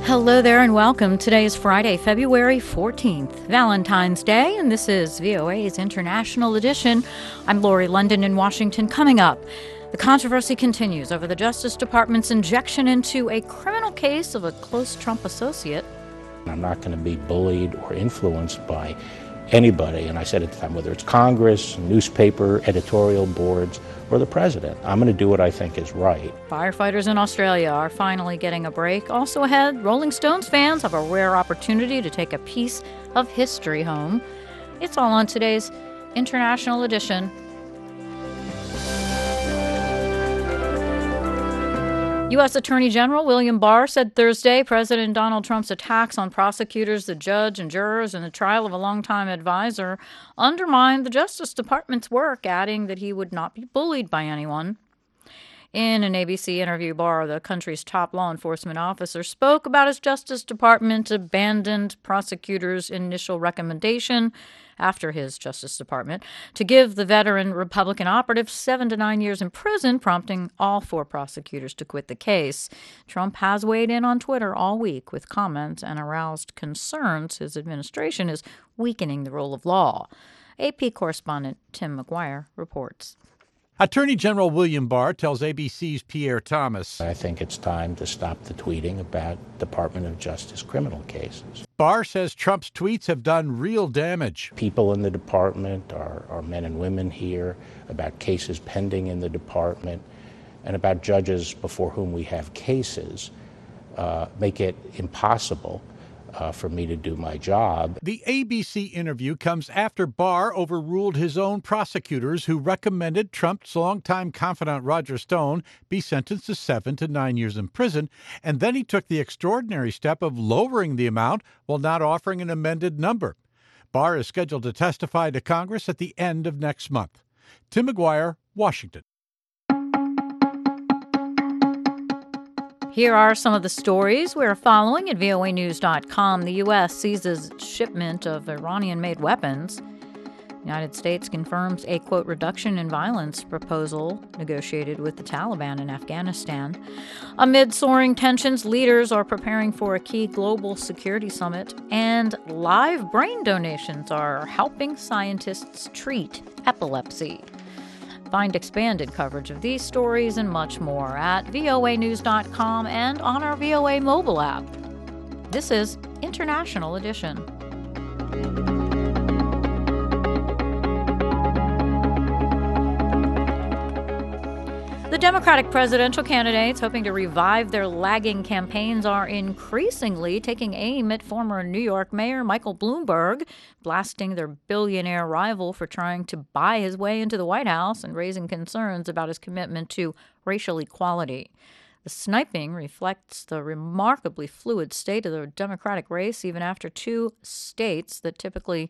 Hello there and welcome. Today is Friday, February 14th, Valentine's Day, and this is VOA's International Edition. I'm Lori London in Washington. Coming up, the controversy continues over the Justice Department's injection into a criminal case of a close Trump associate. I'm not going to be bullied or influenced by anybody, and I said at the time, whether it's Congress, newspaper, editorial boards, or the president. I'm going to do what I think is right. Firefighters in Australia are finally getting a break. Also ahead, Rolling Stones fans have a rare opportunity to take a piece of history home. It's all on today's International Edition. U.S. Attorney General William Barr said Thursday President Donald Trump's attacks on prosecutors, the judge, and jurors in the trial of a longtime advisor undermined the Justice Department's work, adding that he would not be bullied by anyone. In an ABC interview, Barr, the country's top law enforcement officer, spoke about his Justice Department abandoned prosecutors' initial recommendation after his Justice Department to give the veteran Republican operative 7 to 9 years in prison, prompting all 4 prosecutors to quit the case. Trump has weighed in on Twitter all week with comments and aroused concerns his administration is weakening the rule of law. AP correspondent Tim McGuire reports. Attorney General William Barr tells ABC's Pierre Thomas, I think it's time to stop the tweeting about Department of Justice criminal cases. Barr says Trump's tweets have done real damage. People in the department are men and women here, about cases pending in the department, and about judges before whom we have cases, make it impossible for me to do my job. The ABC interview comes after Barr overruled his own prosecutors who recommended Trump's longtime confidant Roger Stone be sentenced to 7 to 9 years in prison, and then he took the extraordinary step of lowering the amount while not offering an amended number. Barr is scheduled to testify to Congress at the end of next month. Tim McGuire, Washington. Here are some of the stories we're following at voanews.com. The U.S. seizes shipment of Iranian-made weapons. The United States confirms a, quote, reduction in violence proposal negotiated with the Taliban in Afghanistan. Amid soaring tensions, leaders are preparing for a key global security summit, and live brain donations are helping scientists treat epilepsy. Find expanded coverage of these stories and much more at voanews.com and on our VOA mobile app. This is International Edition. The Democratic presidential candidates hoping to revive their lagging campaigns are increasingly taking aim at former New York Mayor Michael Bloomberg, blasting their billionaire rival for trying to buy his way into the White House and raising concerns about his commitment to racial equality. The sniping reflects the remarkably fluid state of the Democratic race, even after 2 states that typically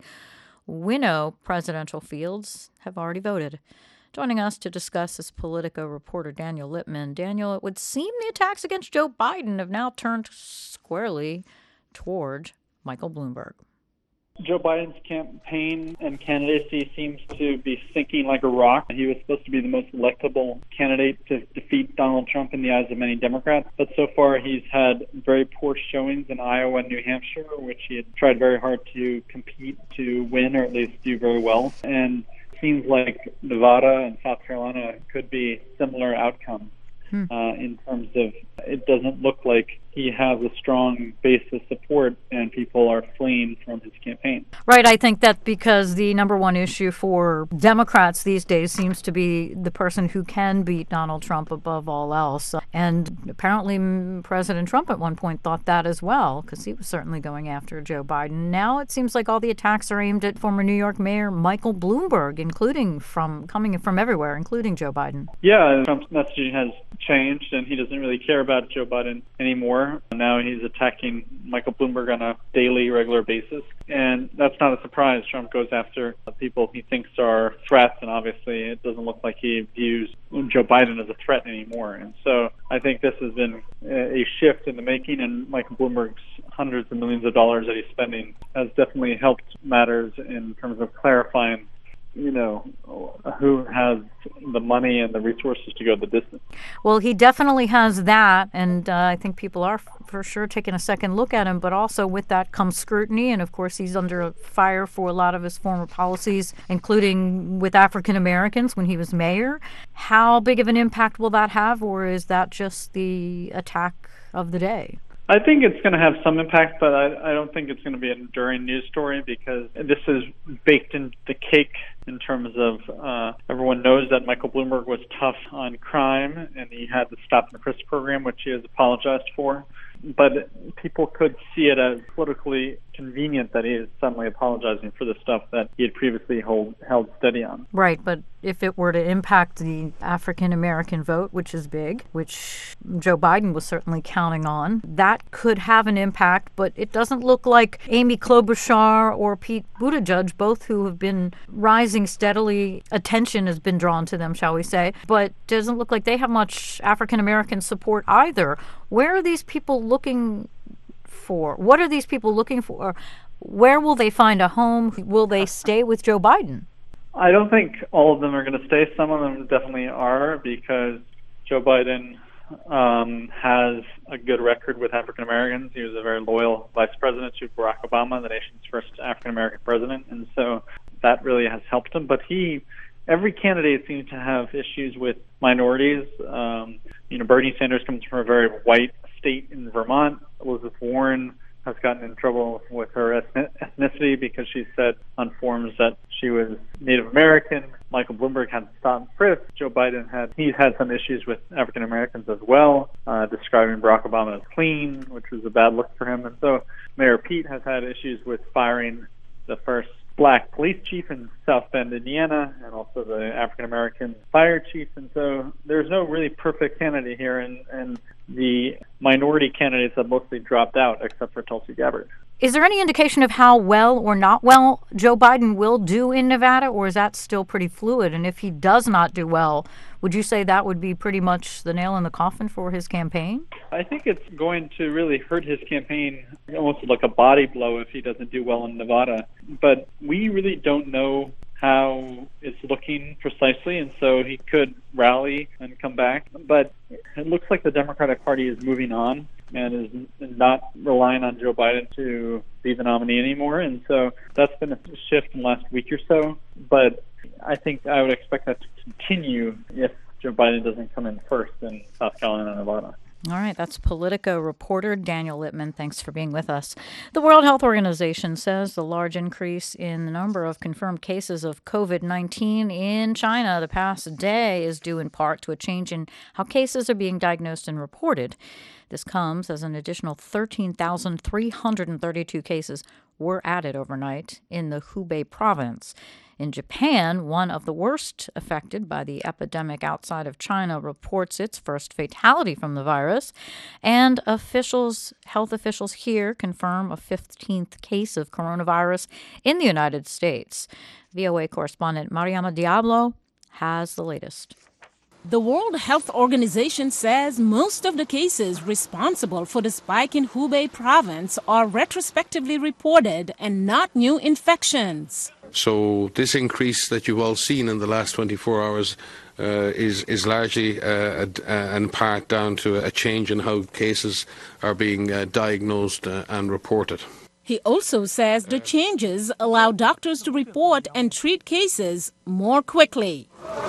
winnow presidential fields have already voted. Joining us to discuss is Politico reporter Daniel Lippman. Daniel, it would seem the attacks against Joe Biden have now turned squarely toward Michael Bloomberg. Joe Biden's campaign and candidacy seems to be sinking like a rock. He was supposed to be the most electable candidate to defeat Donald Trump in the eyes of many Democrats, but so far he's had very poor showings in Iowa and New Hampshire, which he had tried very hard to compete to win or at least do very well. And seems like Nevada and South Carolina could be similar outcomes in terms of it doesn't look like he has a strong base of support and people are fleeing from his campaign. Right. I think that because the number one issue for Democrats these days seems to be the person who can beat Donald Trump above all else. And apparently President Trump at one point thought that as well, because he was certainly going after Joe Biden. Now it seems like all the attacks are aimed at former New York Mayor Michael Bloomberg, coming from everywhere, including Joe Biden. Yeah, Trump's messaging has changed and he doesn't really care about Joe Biden anymore. Now he's attacking Michael Bloomberg on a daily, regular basis. And that's not a surprise. Trump goes after people he thinks are threats, and obviously it doesn't look like he views Joe Biden as a threat anymore. And so I think this has been a shift in the making, and Michael Bloomberg's hundreds of millions of dollars that he's spending has definitely helped matters in terms of clarifying who has the money and the resources to go the distance. Well, he definitely has that, and I think people are for sure taking a second look at him, but also with that comes scrutiny, and of course he's under fire for a lot of his former policies, including with African Americans when he was mayor. How big of an impact will that have, or is that just the attack of the day? I think it's going to have some impact, but I don't think it's going to be an enduring news story because this is baked into the cake in terms of everyone knows that Michael Bloomberg was tough on crime and he had the Stop and Frisk program, which he has apologized for. But people could see it as politically convenient that he is suddenly apologizing for the stuff that he had previously held steady on. Right, but if it were to impact the African-American vote, which is big, which Joe Biden was certainly counting on, that could have an impact, but it doesn't look like Amy Klobuchar or Pete Buttigieg, both who have been rising steadily, attention has been drawn to them, shall we say, but it doesn't look like they have much African-American support either. Where are these people looking for? What are these people looking for? Where will they find a home? Will they stay with Joe Biden? I don't think all of them are going to stay. Some of them definitely are because Joe Biden has a good record with African Americans. He was a very loyal vice president to Barack Obama, the nation's first African American president, and so that really has helped him. But every candidate seems to have issues with minorities. Bernie Sanders comes from a very white state in Vermont. Elizabeth Warren has gotten in trouble with her ethnicity because she said on forums that she was Native American. Michael Bloomberg had Stop and Frisk. Joe Biden he's had some issues with African Americans as well, describing Barack Obama as clean, which was a bad look for him. And so Mayor Pete has had issues with firing the first black police chief in South Bend, Indiana, and also the African-American fire chief. And so there's no really perfect candidate here, and the minority candidates have mostly dropped out except for Tulsi Gabbard. Is there any indication of how well or not well Joe Biden will do in Nevada, or is that still pretty fluid? And if he does not do well, would you say that would be pretty much the nail in the coffin for his campaign? I think it's going to really hurt his campaign, almost like a body blow if he doesn't do well in Nevada. But we really don't know how it's looking precisely, and so he could rally and come back. But it looks like the Democratic Party is moving on and is not relying on Joe Biden to be the nominee anymore. And so that's been a shift in the last week or so. But I think I would expect that to continue if Joe Biden doesn't come in first in South Carolina and Nevada. All right, that's Politico reporter Daniel Littman. Thanks for being with us. The World Health Organization says the large increase in the number of confirmed cases of COVID-19 in China the past day is due in part to a change in how cases are being diagnosed and reported. This comes as an additional 13,332 cases were added overnight in the Hubei province. In Japan, one of the worst affected by the epidemic outside of China, reports its first fatality from the virus, and health officials here confirm a 15th case of coronavirus in the United States. VOA correspondent Mariama Diablo has the latest. The World Health Organization says most of the cases responsible for the spike in Hubei province are retrospectively reported and not new infections. So this increase that you've all seen in the last 24 hours is largely in part down to a change in how cases are being diagnosed and reported. He also says the changes allow doctors to report and treat cases more quickly.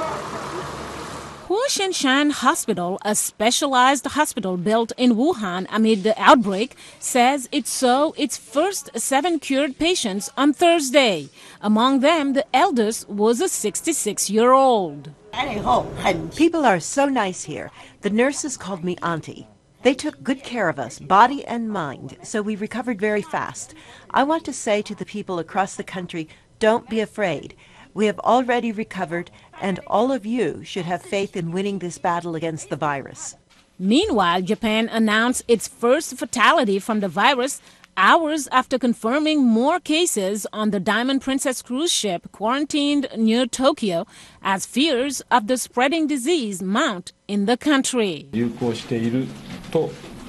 Huashinshan Hospital, a specialized hospital built in Wuhan amid the outbreak, says it saw its first 7 cured patients on Thursday. Among them, the eldest was a 66-year-old. People are so nice here. The nurses called me auntie. They took good care of us, body and mind, so we recovered very fast. I want to say to the people across the country, don't be afraid. We have already recovered, and all of you should have faith in winning this battle against the virus. Meanwhile, Japan announced its first fatality from the virus hours after confirming more cases on the Diamond Princess cruise ship quarantined near Tokyo as fears of the spreading disease mount in the country.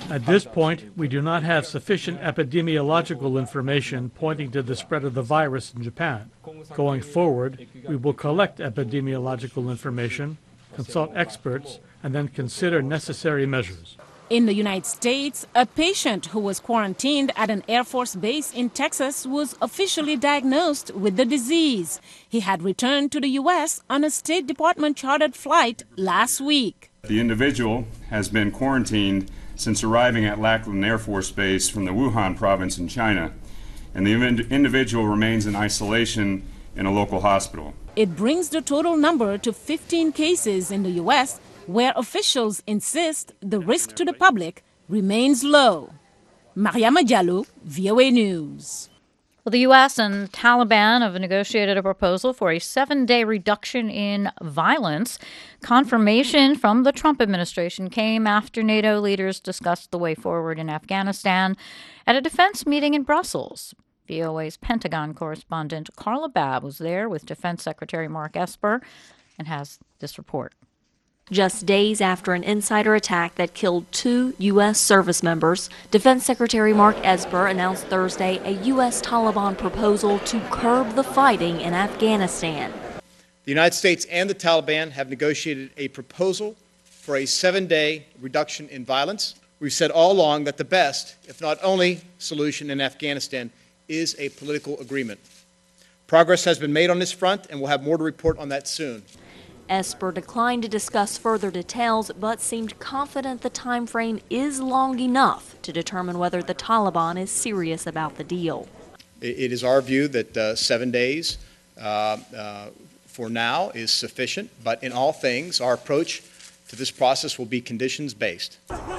At this point, we do not have sufficient epidemiological information pointing to the spread of the virus in Japan. Going forward, we will collect epidemiological information, consult experts, and then consider necessary measures. In the United States, a patient who was quarantined at an Air Force base in Texas was officially diagnosed with the disease. He had returned to the U.S. on a State Department chartered flight last week. The individual has been quarantined since arriving at Lackland Air Force Base from the Wuhan province in China, and the individual remains in isolation in a local hospital. It brings the total number to 15 cases in the U.S., where officials insist the risk to the public remains low. Mariama Diallo, VOA News. Well, the U.S. and Taliban have negotiated a proposal for a 7-day reduction in violence. Confirmation from the Trump administration came after NATO leaders discussed the way forward in Afghanistan at a defense meeting in Brussels. VOA's Pentagon correspondent Carla Babb was there with Defense Secretary Mark Esper and has this report. Just days after an insider attack that killed 2 U.S. service members, Defense Secretary Mark Esper announced Thursday a U.S. Taliban proposal to curb the fighting in Afghanistan. The United States and the Taliban have negotiated a proposal for a 7-day reduction in violence. We've said all along that the best, if not only, solution in Afghanistan is a political agreement. Progress has been made on this front, and we'll have more to report on that soon. Esper declined to discuss further details, but seemed confident the time frame is long enough to determine whether the Taliban is serious about the deal. It is our view that 7 days for now is sufficient, but in all things, our approach to this process will be conditions-based.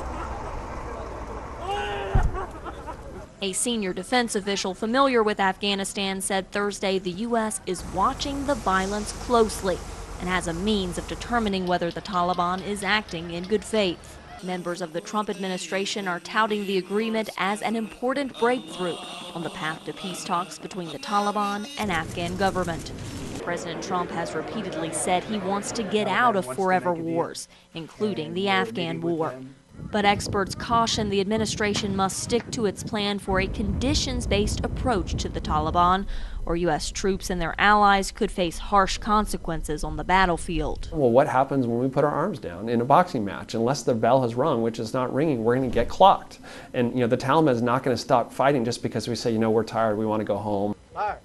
A senior defense official familiar with Afghanistan said Thursday the U.S. is watching the violence closely and has a means of determining whether the Taliban is acting in good faith. Members of the Trump administration are touting the agreement as an important breakthrough on the path to peace talks between the Taliban and Afghan government. President Trump has repeatedly said he wants to get out of forever wars, including the Afghan war. But experts caution the administration must stick to its plan for a conditions-based approach to the Taliban, or U.S. troops and their allies could face harsh consequences on the battlefield. Well, what happens when we put our arms down in a boxing match? Unless the bell has rung, which is not ringing, we're going to get clocked. And, the Taliban is not going to stop fighting just because we say, we're tired, we want to go home. Fire.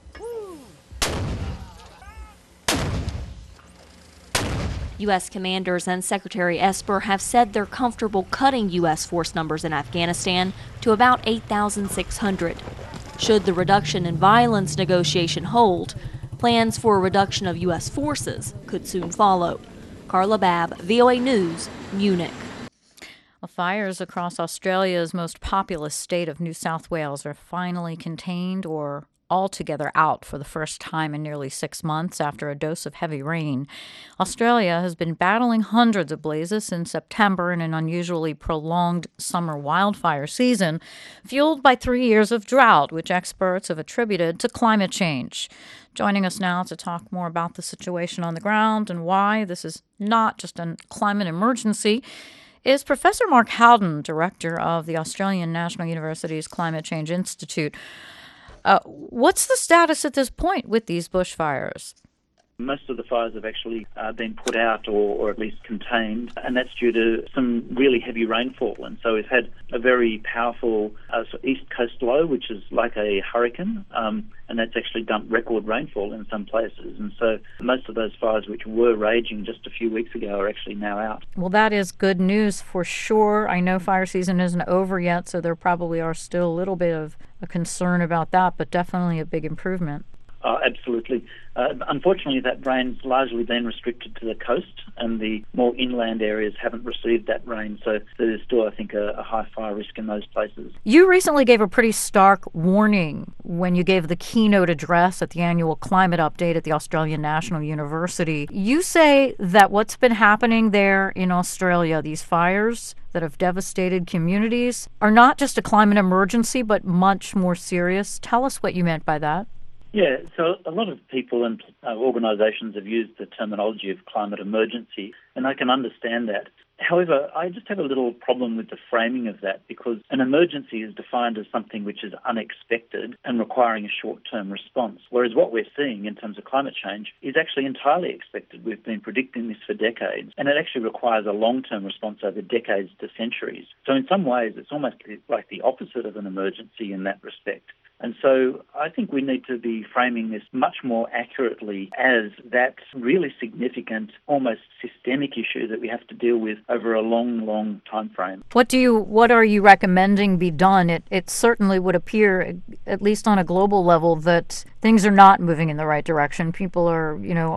U.S. commanders and Secretary Esper have said they're comfortable cutting U.S. force numbers in Afghanistan to about 8,600. Should the reduction in violence negotiation hold, plans for a reduction of U.S. forces could soon follow. Carla Babb, VOA News, Munich. Well, fires across Australia's most populous state of New South Wales are finally contained or altogether out for the first time in nearly 6 months after a dose of heavy rain. Australia has been battling hundreds of blazes since September in an unusually prolonged summer wildfire season, fueled by 3 years of drought, which experts have attributed to climate change. Joining us now to talk more about the situation on the ground and why this is not just a climate emergency is Professor Mark Howden, director of the Australian National University's Climate Change Institute. What's the status at this point with these bushfires? Most of the fires have actually been put out or at least contained, and that's due to some really heavy rainfall. And so we've had a very powerful east coast low, which is like a hurricane, and that's actually dumped record rainfall in some places. And so most of those fires which were raging just a few weeks ago are actually now out. Well, that is good news for sure. I know fire season isn't over yet, so there probably are still a little bit of a concern about that, but definitely a big improvement. Absolutely. Unfortunately, that rain's largely been restricted to the coast, and the more inland areas haven't received that rain. So there's still, I think, a high fire risk in those places. You recently gave a pretty stark warning when you gave the keynote address at the annual climate update at the Australian National University. You say that what's been happening there in Australia, these fires that have devastated communities, are not just a climate emergency, but much more serious. Tell us what you meant by that. Yeah, so a lot of people and organisations have used the terminology of climate emergency, and I can understand that. However, I just have a little problem with the framing of that, because an emergency is defined as something which is unexpected and requiring a short-term response, whereas what we're seeing in terms of climate change is actually entirely expected. We've been predicting this for decades, and it actually requires a long-term response over decades to centuries. So in some ways, it's almost like the opposite of an emergency in that respect. And so I think we need to be framing this much more accurately as that really significant, almost systemic issue that we have to deal with over a long, long time frame. What are you recommending be done? It certainly would appear, at least on a global level, that things are not moving in the right direction. People are,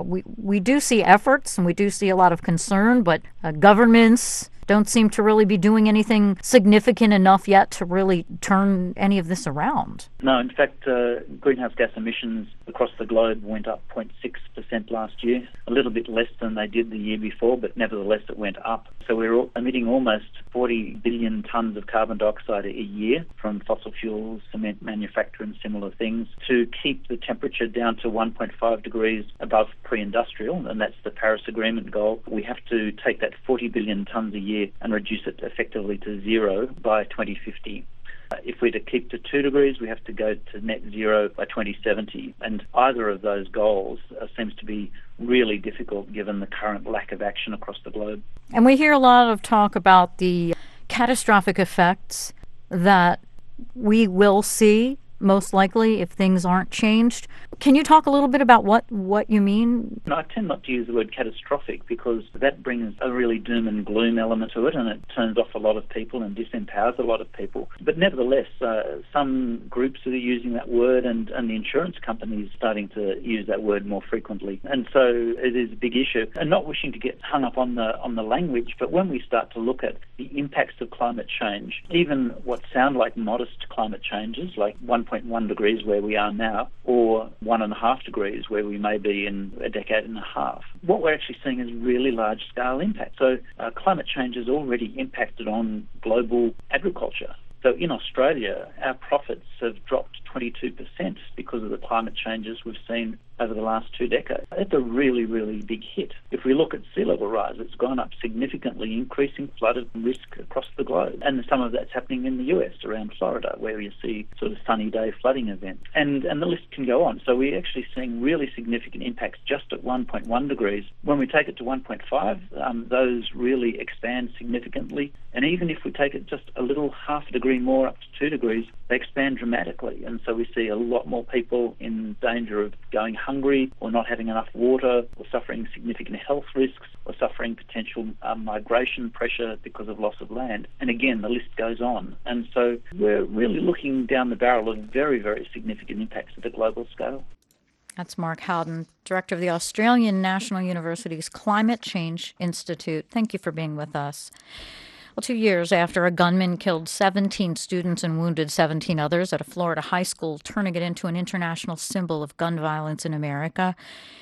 we do see efforts and we do see a lot of concern, but governments don't seem to really be doing anything significant enough yet to really turn any of this around. No, in fact, greenhouse gas emissions across the globe went up 0.6% last year, a little bit less than they did the year before, but nevertheless it went up. So we're emitting almost 40 billion tonnes of carbon dioxide a year from fossil fuels, cement manufacture and similar things, to keep the temperature down to 1.5 degrees above pre-industrial, and that's the Paris Agreement goal. We have to take that 40 billion tonnes a year and reduce it effectively to zero by 2050. If we're to keep to 2 degrees, we have to go to net zero by 2070. And either of those goals seems to be really difficult given the current lack of action across the globe. And we hear a lot of talk about the catastrophic effects that we will see, most likely, if things aren't changed. Can you talk a little bit about what you mean? No, I tend not to use the word catastrophic because that brings a really doom and gloom element to it, and it turns off a lot of people and disempowers a lot of people. But nevertheless, some groups are using that word, and the insurance companies are starting to use that word more frequently. And so it is a big issue. And not wishing to get hung up on the language, but when we start to look at the impacts of climate change, even what sound like modest climate changes, like 1.1 degrees where we are now, or 1.5 degrees where we may be in a decade and a half, what we're actually seeing is really large-scale impact. So climate change has already impacted on global agriculture. So in Australia, our profits have dropped 22% because of the climate changes we've seen over the last 2 decades. It's a really, really big hit. If we look at sea level rise, it's gone up significantly, increasing flood risk across the globe. And some of that's happening in the US, around Florida, where you see sort of sunny day flooding events. And the list can go on. So we're actually seeing really significant impacts just at 1.1 degrees. When we take it to 1.5, those really expand significantly. And even if we take it just a little half a degree more up to 2 degrees, they expand dramatically. And so we see a lot more people in danger of going hungry or not having enough water or suffering significant health risks or suffering potential migration pressure because of loss of land. And again, the list goes on. And so we're really looking down the barrel of very, very significant impacts at a global scale. That's Mark Howden, Director of the Australian National University's Climate Change Institute. Thank you for being with us. Well, 2 years after a gunman killed 17 students and wounded 17 others at a Florida high school, turning it into an international symbol of gun violence in America,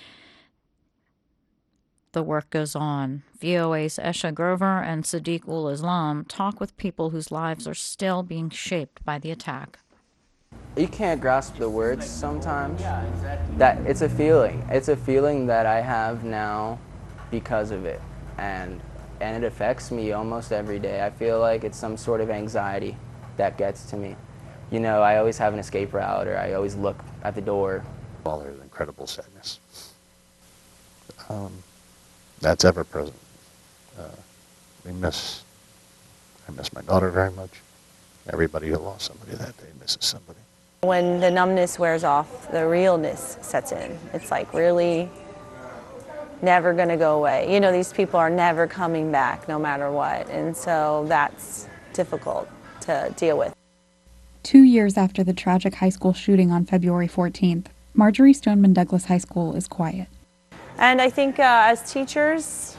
the work goes on. VOA's Esha Grover and Sadiq ul-Islam talk with people whose lives are still being shaped by the attack. You can't grasp the words sometimes. That it's a feeling. It's a feeling that I have now because of it. And it affects me almost every day. I feel like it's some sort of anxiety that gets to me. You know, I always have an escape route, or I always look at the door. Well, there's incredible sadness. That's ever present. I miss my daughter very much. Everybody who lost somebody that day misses somebody. When the numbness wears off, the realness sets in. It's like really never going to go away. You know, these people are never coming back no matter what, and so that's difficult to deal with. 2 years after the tragic high school shooting on February 14th, Marjory Stoneman Douglas High School is quiet. And I think as teachers,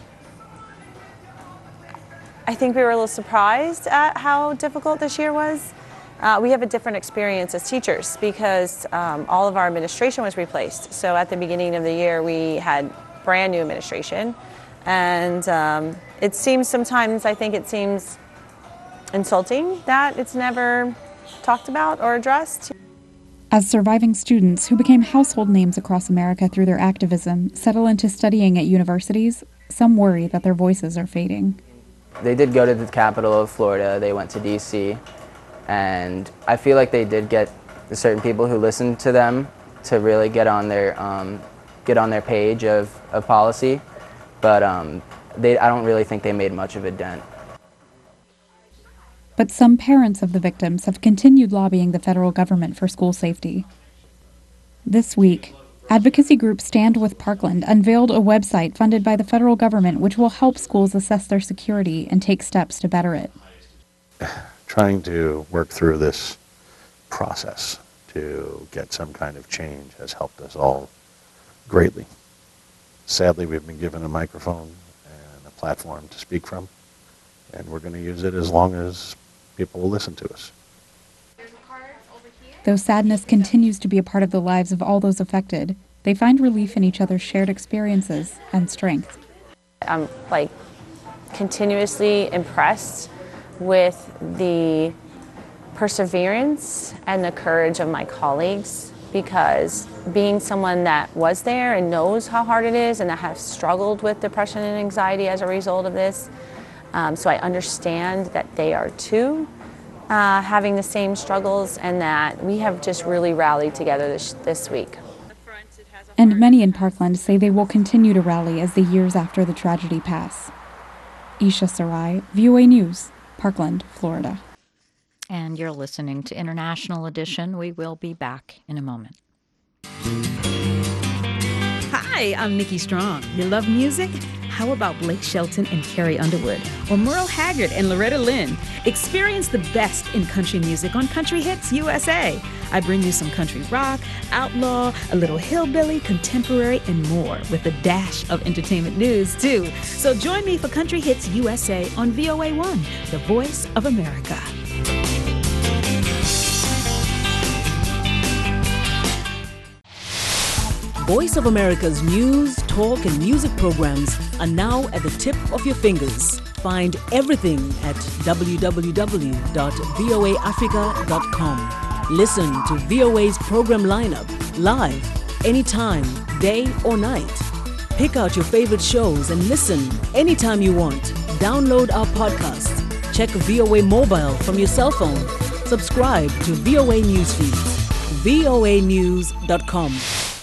I think we were a little surprised at how difficult this year was. We have a different experience as teachers because all of our administration was replaced. So at the beginning of the year, we had brand new administration, and it seems sometimes, I think it seems insulting that it's never talked about or addressed. As surviving students who became household names across America through their activism settle into studying at universities, some worry that their voices are fading. They did go to the capital of Florida, they went to DC, and I feel like they did get the certain people who listened to them to really get on their page of policy, but I don't really think they made much of a dent. But some parents of the victims have continued lobbying the federal government for school safety. This week, advocacy group Stand With Parkland unveiled a website funded by the federal government which will help schools assess their security and take steps to better it. Trying to work through this process to get some kind of change has helped us all greatly. Sadly, we've been given a microphone and a platform to speak from, and we're going to use it as long as people will listen to us. Though sadness continues to be a part of the lives of all those affected, they find relief in each other's shared experiences and strength. I'm continuously impressed with the perseverance and the courage of my colleagues, because being someone that was there and knows how hard it is and that has struggled with depression and anxiety as a result of this, so I understand that they are too having the same struggles, and that we have just really rallied together this week. And many in Parkland say they will continue to rally as the years after the tragedy pass. Isha Sarai, VOA News, Parkland, Florida. And you're listening to International Edition. We will be back in a moment. Hi, I'm Nikki Strong. You love music? How about Blake Shelton and Carrie Underwood? Or Merle Haggard and Loretta Lynn? Experience the best in country music on Country Hits USA. I bring you some country rock, outlaw, a little hillbilly, contemporary, and more, with a dash of entertainment news, too. So join me for Country Hits USA on VOA1, the voice of America. Voice of America's news, talk, and music programs are now at the tip of your fingers. Find everything at www.voaafrica.com. Listen to VOA's program lineup live, anytime, day or night. Pick out your favorite shows and listen anytime you want. Download our podcast. Check VOA Mobile from your cell phone. Subscribe to VOA News feeds. voanews.com.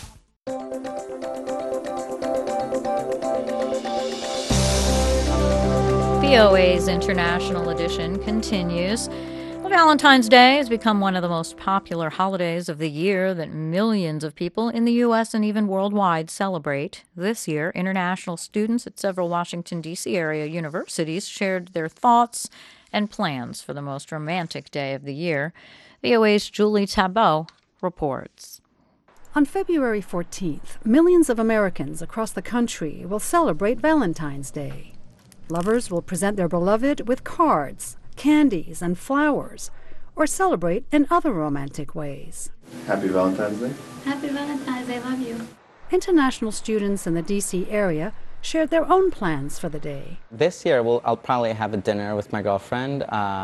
VOA's International Edition continues. Valentine's Day has become one of the most popular holidays of the year that millions of people in the U.S. and even worldwide celebrate. This year, international students at several Washington, D.C. area universities shared their thoughts and plans for the most romantic day of the year. VOA's Julie Tabot reports. On February 14th, millions of Americans across the country will celebrate Valentine's Day. Lovers will present their beloved with cards, candies, and flowers, or celebrate in other romantic ways. Happy Valentine's Day. Happy Valentine's Day, love you. International students in the D.C. area shared their own plans for the day. This year, I'll probably have a dinner with my girlfriend,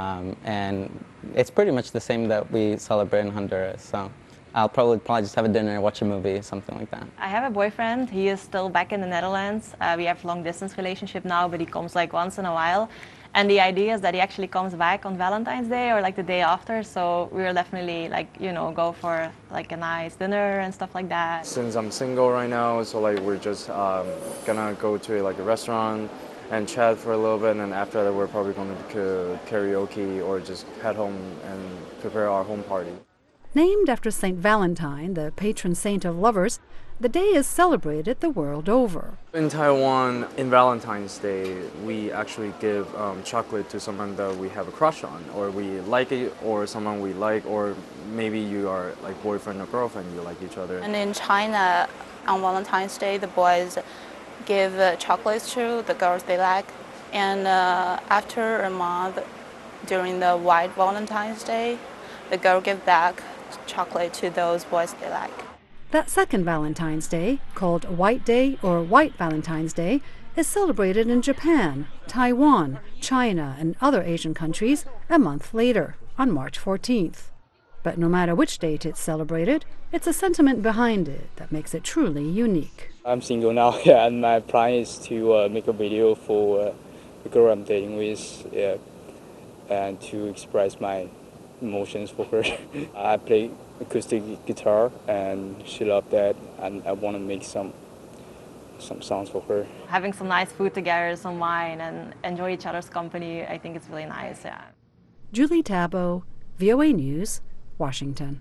and it's pretty much the same that we celebrate in Honduras, so I'll probably just have a dinner, watch a movie, something like that. I have a boyfriend. He is still back in the Netherlands. We have a long-distance relationship now, but he comes once in a while. And the idea is that he actually comes back on Valentine's Day or the day after. So we'll definitely go for a nice dinner and stuff like that. Since I'm single right now, so we're just gonna go to a restaurant and chat for a little bit, and then after that we're probably going to karaoke or just head home and prepare our home party. Named after St. Valentine, the patron saint of lovers, the day is celebrated the world over. In Taiwan, in Valentine's Day, we actually give chocolate to someone that we have a crush on, or we like it, or someone we like, or maybe you are boyfriend or girlfriend, you like each other. And in China, on Valentine's Day, the boys give chocolates to the girls they like. And after a month, during the White Valentine's Day, the girl gives back chocolate to those boys they like. That second Valentine's Day, called White Day or White Valentine's Day, is celebrated in Japan, Taiwan, China, and other Asian countries a month later, on March 14th. But no matter which date it's celebrated, it's a sentiment behind it that makes it truly unique. I'm single now, and my plan is to make a video for girl I'm dating with, and to express my emotions for her. I play acoustic guitar, and she loved that, and I want to make some songs for her. Having some nice food together, some wine, and enjoy each other's company, I think it's really nice, yeah. Julie Tabo, VOA News, Washington.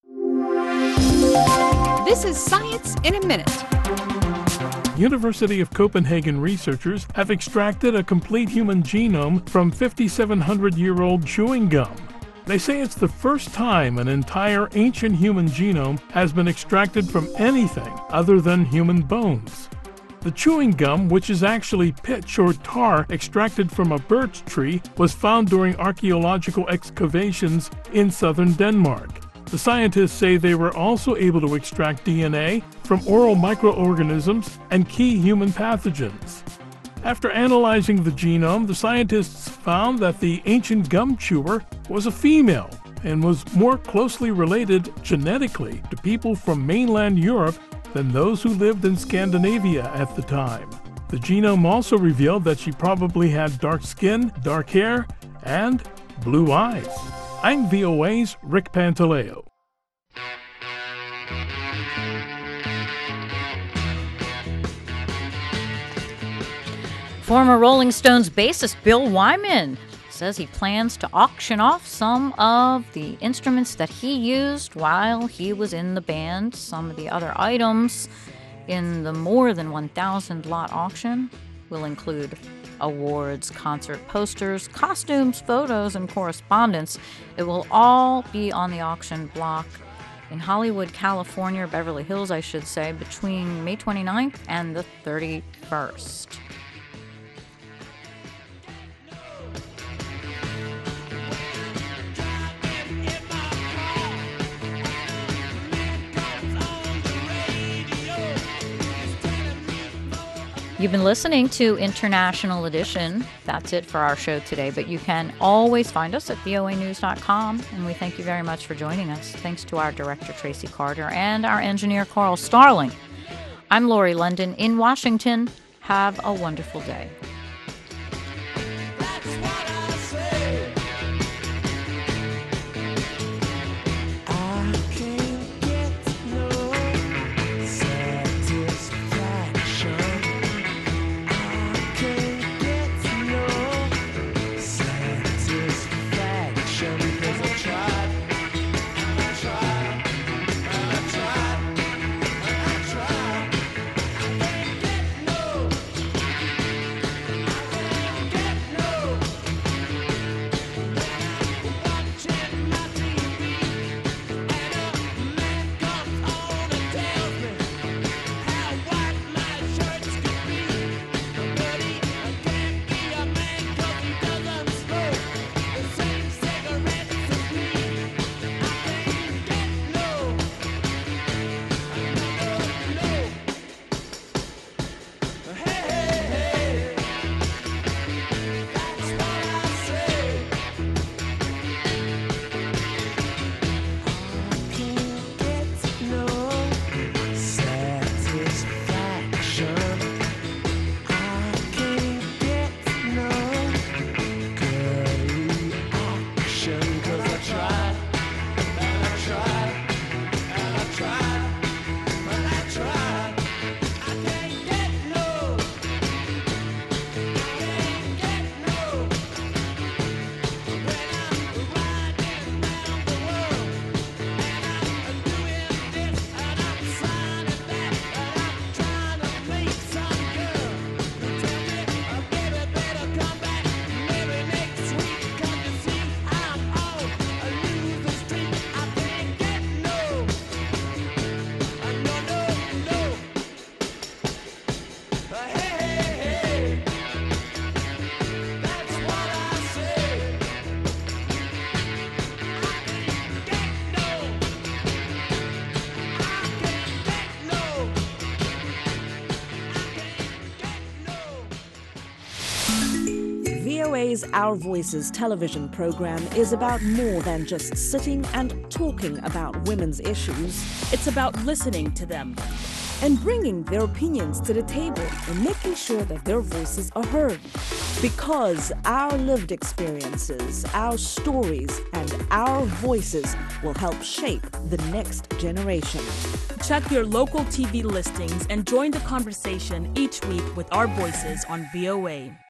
This is Science in a Minute. University of Copenhagen researchers have extracted a complete human genome from 5,700-year-old chewing gum. They say it's the first time an entire ancient human genome has been extracted from anything other than human bones. The chewing gum, which is actually pitch or tar extracted from a birch tree, was found during archaeological excavations in southern Denmark. The scientists say they were also able to extract DNA from oral microorganisms and key human pathogens. After analyzing the genome, the scientists found that the ancient gum chewer was a female and was more closely related genetically to people from mainland Europe than those who lived in Scandinavia at the time. The genome also revealed that she probably had dark skin, dark hair, and blue eyes. I'm VOA's Rick Pantaleo. Former Rolling Stones bassist Bill Wyman says he plans to auction off some of the instruments that he used while he was in the band. Some of the other items in the more than 1,000 lot auction will include awards, concert posters, costumes, photos, and correspondence. It will all be on the auction block in Hollywood, California, Beverly Hills, I should say, between May 29th and the 31st. You've been listening to International Edition. That's it for our show today, but you can always find us at voanews.com, and we thank you very much for joining us. Thanks to our director, Tracy Carter, and our engineer, Carl Starling. I'm Lori London in Washington. Have a wonderful day. VOA's Our Voices television program is about more than just sitting and talking about women's issues. It's about listening to them and bringing their opinions to the table and making sure that their voices are heard. Because our lived experiences, our stories, and our voices will help shape the next generation. Check your local TV listings and join the conversation each week with our voices on VOA.